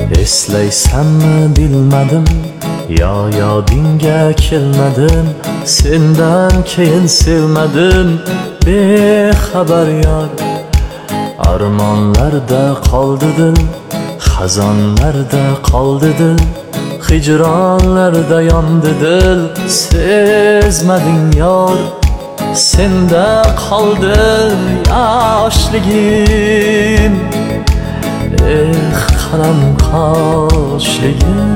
Eslaysanmi bilmadim, yo yodingga kelmadim. Sendan keyin sevmadim, bexabar yor. Armonlarda qoldi dil, xazonlarda qoldi dil, hijronlarda yondi dil. Sezmading yor, senda qoldi yoshligim. Qalam qoshligim.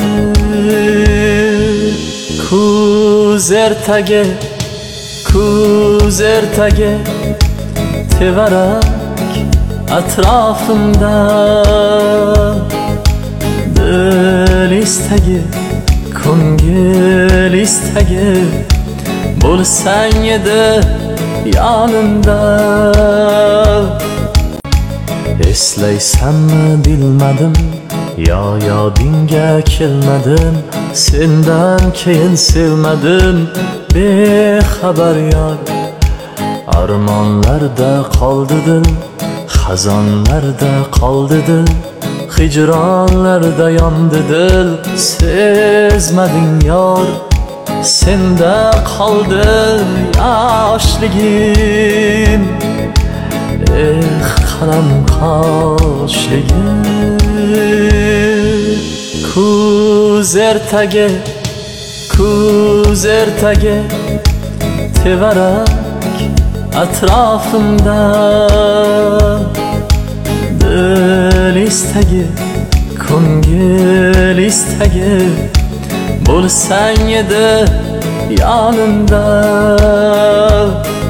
Kuz ertage tevarak atrofimda. Dil istagi, ko'ngil istagi, bo'lsang edi yonimda. Eslaysanmi bilmadim, yo yodingga kelmadim. Sendan keyin sevmadim, bexabar yor. Armonlarda qoldi dil, xazonlarda qoldi dil, hijronlarda yondi dil. Sezmading yor, senda qoldi yoshligim. Qalam qoshligim. Kuz ertage tevarak atrofimda. Dil istagi, ko'ngil istagi, bo'lsang edi yonimda.